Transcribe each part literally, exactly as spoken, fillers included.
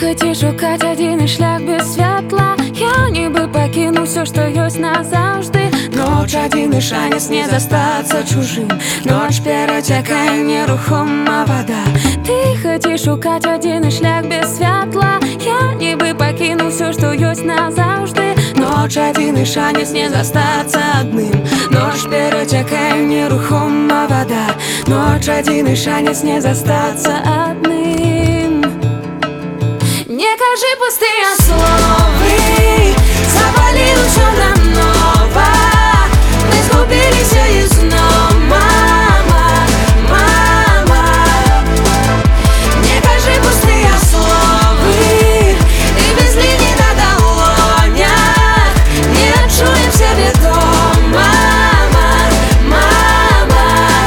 хотів шукати один шлях без святла. Я ніби покину все, что есть назавжди. Ночь, один и шанс не застаться чужим. Ночь перетекає нерухома вода. Ти хотів шукати один шлях без святла. Я ніби покину все, что есть назавжди. Ночь, один и шанс не застаться одним. Ночь перетекає нерухома вода. Ночь, один и шанс не застаться одним. Не кажи пустые словы, запалил все нам ново. Мы сгубились и снова, мама, мама. Не кажи пустые словы, и без линий на долонях не отчуем себе дома, мама, мама.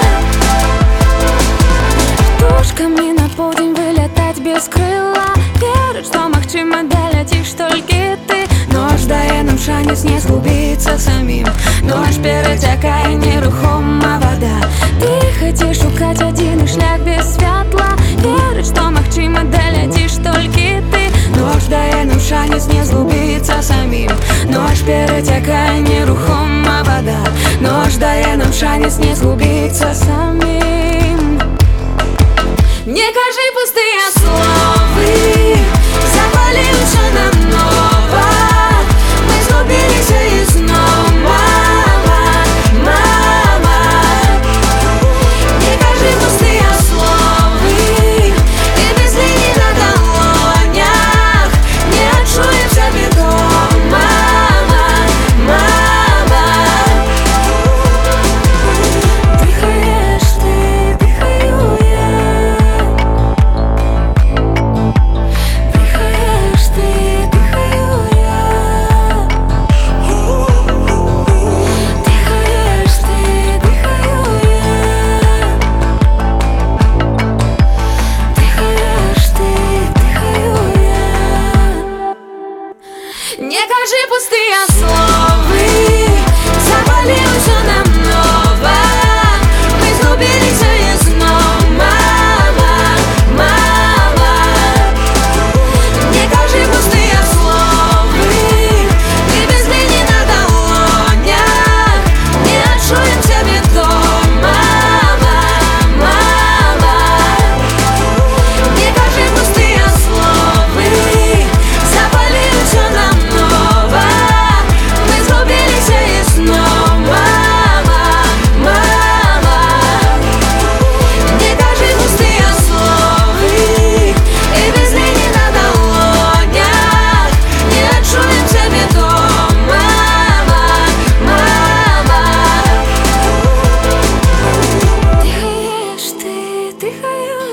Птушками на полдень вылетать без крыла. Верить, что магчыма долетишь только ты. Ночь дае нам шанс не згубиться самим. Ночь перетекає нерухома вода. Ти хотів шукати один шлях без святла. Верить, что магчыма долетишь только ты. Ночь дае нам шанс не згубиться самим. Ночь перетекає нерухома вода. Ночь дає нам шанс не згубиться самим. Не кажи пустые словы, запалил все нам ново. Мы сгубились и снова, мама, мама. Не кажи пустые словы, и без линий на долонях не отчуем себе дома, мама, мама. Дыхаешь ты, дыхаю я. Дыхаешь ты, дыхаю я. Дыхаешь ты, дыхаю я. Дыхаешь ты, дыхаю я. Не кажи пустые словы, запалил все нам ново. Мы сгубились и снова, мама, мама. Не кажи пустые словы, и без линий на долонях не отчуем себе дома, мама, мама. Не кажи пустые словы, запалил все нам ново. Мы сгубились и снова, мама, мама. Не кажи пустые словы, и без линий на долонях не отчуем себе дома, мама, мама. Дыхаешь ты, дыхаю